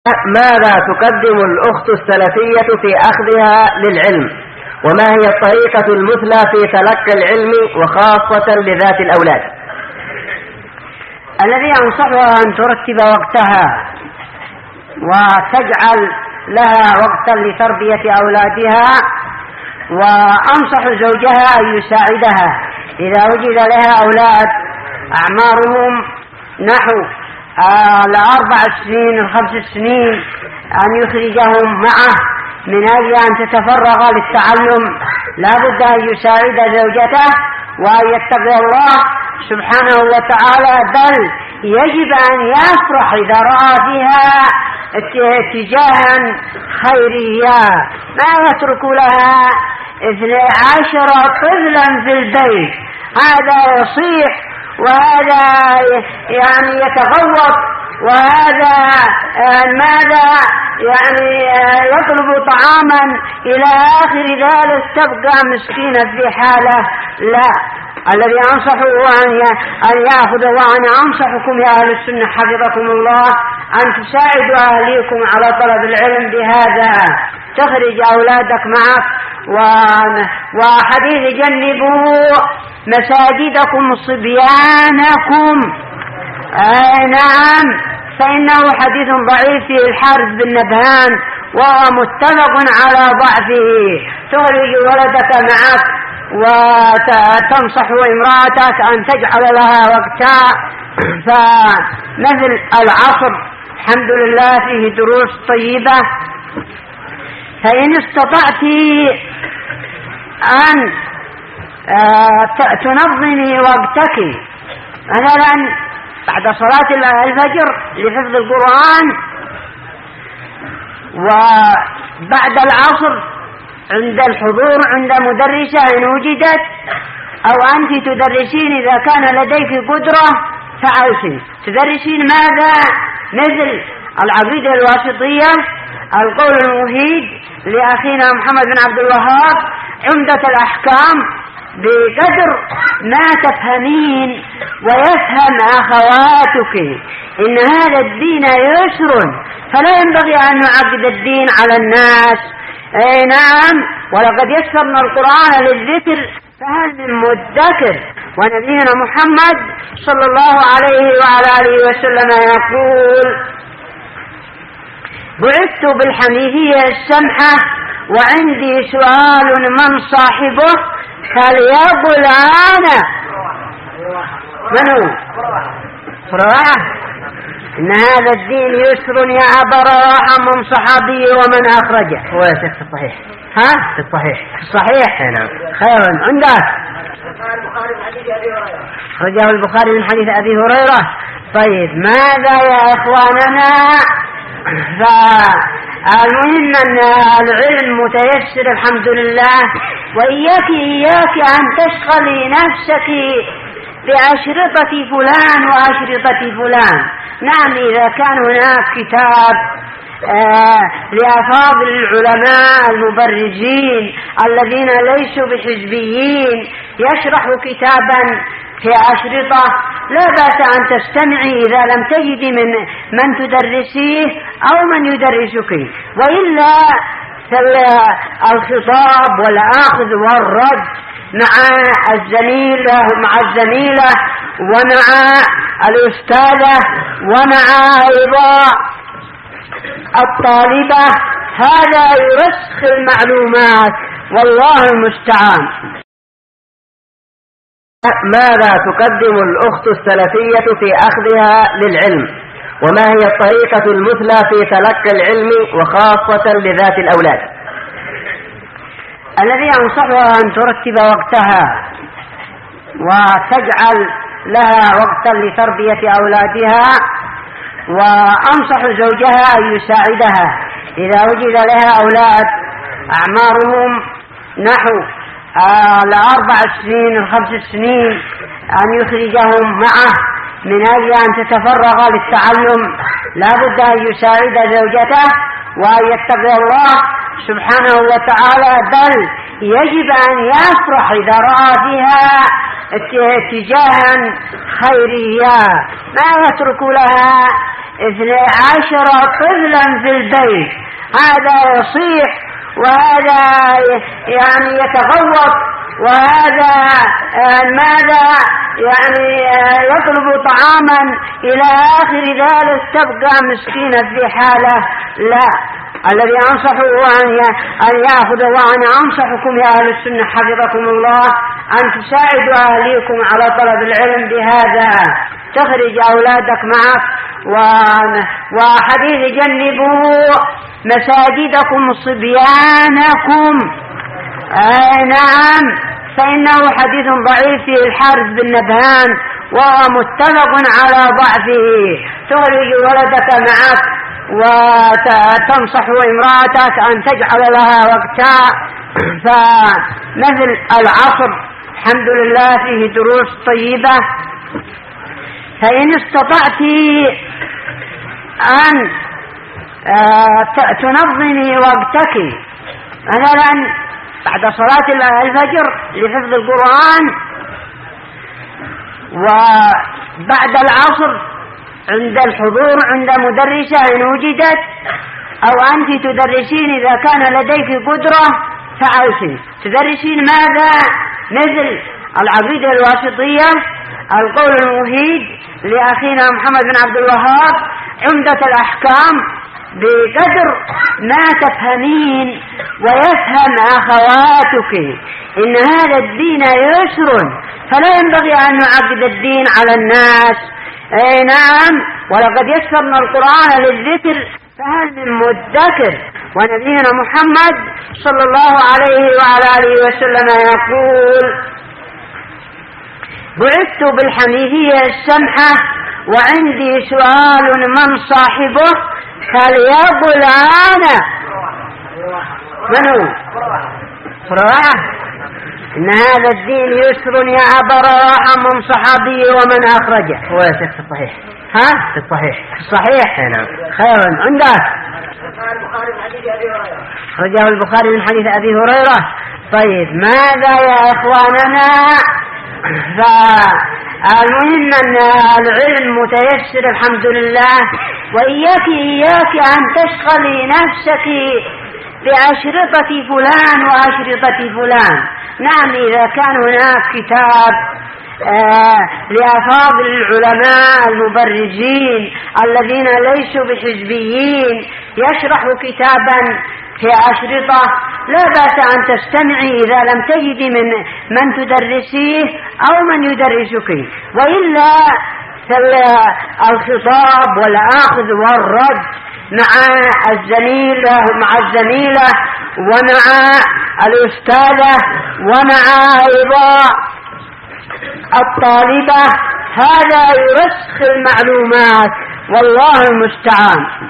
ماذا تقدم الأخت السلفية في أخذها للعلم؟ وما هي الطريقة المثلى في تلقي العلم وخاصة لذات الأولاد؟ الذي أنصحها أن ترتب وقتها وتجعل لها وقتا لتربية أولادها، وأنصح زوجها أن يساعدها إذا وجد لها أولاد أعمارهم نحو 4 سنين 5 سنين أن يخرجهم معه من أجل أن تتفرغ للتعلم. لا بد أن يساعد زوجته وأن يتقي الله سبحانه وتعالى، بل يجب أن يفرح إذا رأى فيها اتجاها خيريا، ما يترك لها 12 طفلا في البيت، هذا يصيح وهذا يعني يتغوط وهذا ماذا يعني يطلب طعاما إلى آخر ذلك، تبقى مسكينة في حالة. لا، الذي أنصحه أن يأخذ، وأنا أنصحكم يا أهل السنة حفظكم الله أن تساعدوا أهليكم على طلب العلم بهذا. تخرج أولادك معك، وحديث جنبوا مساجدكم صبيانكم. نعم، فإنه حديث ضعيف في الحارث بن نبهان وهو متفق على ضعفه. تخرج ولدك معك وتنصح امرأتك أن تجعل لها وقتا، فمثل العصر الحمد لله فيه دروس طيبة، فإن استطعت أن تنظمي وقتك مثلا بعد صلاة الفجر لحفظ القرآن، وبعد العصر عند الحضور عند مدرسة إن وجدت، أو أنت تدرسين إذا كان لديك قدرة فعلتي تدرسين ماذا؟ مثل العقيدة الواسطية، القول المفيد لأخينا محمد بن عبد الوهاب، عمدة الأحكام، بقدر ما تفهمين ويفهم أخواتك إن هذا الدين يسر، فلا ينبغي أن نعقد الدين على الناس. نعم، ولقد يسرنا القرآن للذكر فهل من مدكر. ونبينا محمد صلى الله عليه وعلى آله وسلم يقول: بعثت بالحنيفية السمحة وعندي سؤال من صاحبه فليقل أنا. من هو؟ رواح. إن هذا الدين يسر يا أبا رواحة من صحابي ومن أخرجه. هو يا شيخ الصحيح؟ ها؟ الصحيح. الصحيح. نعم. خيرا. عندك خرجه البخاري من حديث أبي هريرة. طيب، ماذا يا إخواننا؟ فالمهم أن العلم متيسر الحمد لله، وإياك أن تشغلي نفسك بأشرطة فلان وأشرطة فلان. نعم، إذا كان هناك كتاب لأفاضل العلماء المبرزين الذين ليسوا بحزبيين يشرح كتابا في أشرطة لا بأس أن تستمعي إذا لم تجد من تدرسيه أو من يدرسك، وإلا فالخطاب والأخذ والرد مع الزميلة ومع الأستاذة ومع أيضا الطالبة، هذا يرسخ المعلومات، والله المستعان. ماذا تقدم الأخت السلفية في أخذها للعلم؟ وما هي الطريقة المثلى في تلقي العلم وخاصة لذات الأولاد؟ الذي أنصحها أن ترتب وقتها وتجعل لها وقتا لتربية أولادها، وأنصح زوجها أن يساعدها إذا وجد لها أولاد أعمارهم نحو 4 سنين 5 سنين أن يخرجهم معه من أجل أن تتفرغ للتعلم. لا بد أن يساعد زوجته وأن يتقي الله سبحانه وتعالى، بل يجب أن يفرح إذا رأى فيها اتجاها خيريا، ما يترك لها 12 طفلا في البيت، هذا يصيح وهذا يعني يتغوط وهذا ماذا يعني يطلب طعاما إلى آخر ذلك، تبقى مسكينة في حالة. لا، الذي أنصحه أن يأخذ، وأنا أنصحكم يا أهل السنة حفظكم الله أن تساعدوا أهليكم على طلب العلم بهذا، تخرج أولادك معك. وحديث جنبوا مساجدكم صبيانكم، نعم، فإنه حديث ضعيف في الحارث بن نبهان وهو متفق على ضعفه. تخرج ولدك معك وتنصح امرأتك أن تجعل لها وقتا، فمثل العصر الحمد لله فيه دروس طيبة، فإن استطعت أن تنظمي وقتك مثلا بعد صلاة الفجر لحفظ القرآن، وبعد العصر عند الحضور عند مدرسة إن وجدت، أو أنت تدرسين إذا كان لديك قدرة فعلتي تدرسين ماذا؟ مثل العقيدة الواسطية، القول المفيد لأخينا محمد بن عبد الوهاب، عمدة الأحكام، بقدر ما تفهمين ويفهم أخواتك إن هذا الدين يسر، فلا ينبغي أن نعقد الدين على الناس. نعم، ولقد يسرنا القرآن للذكر فهل من مدكر. ونبينا محمد صلى الله عليه وعلى آله وسلم يقول: بعثت بالحنيفية السمحة وعندي سؤال من صاحبه فليقل أنا. من هو؟ رواحة. إن هذا الدين يسر يا أبا رواحة من صحابي ومن أخرجه. هو يا شيخ الصحيح. ها؟ الصحيح. الصحيح. نعم. خير عندك. خرجه البخاري من حديث أبي هريرة. طيب ماذا يا إخواننا؟ فالمهم أن العلم متيسر الحمد لله، وإياك أن تشغلي نفسك بأشرطة فلان وأشرطة فلان. نعم، إذا كان هناك كتاب لأفاضل العلماء المبرزين الذين ليسوا بحزبيين يشرح كتابا في أشرطة لا بأس أن تستمعي إذا لم تجدي من تدرسيه أو من يدرسك، وإلا فالخطاب والأخذ والرد مع الزميلة ومع الأستاذة ومع أيضا الطالبة، هذا يرسخ المعلومات، والله المستعان.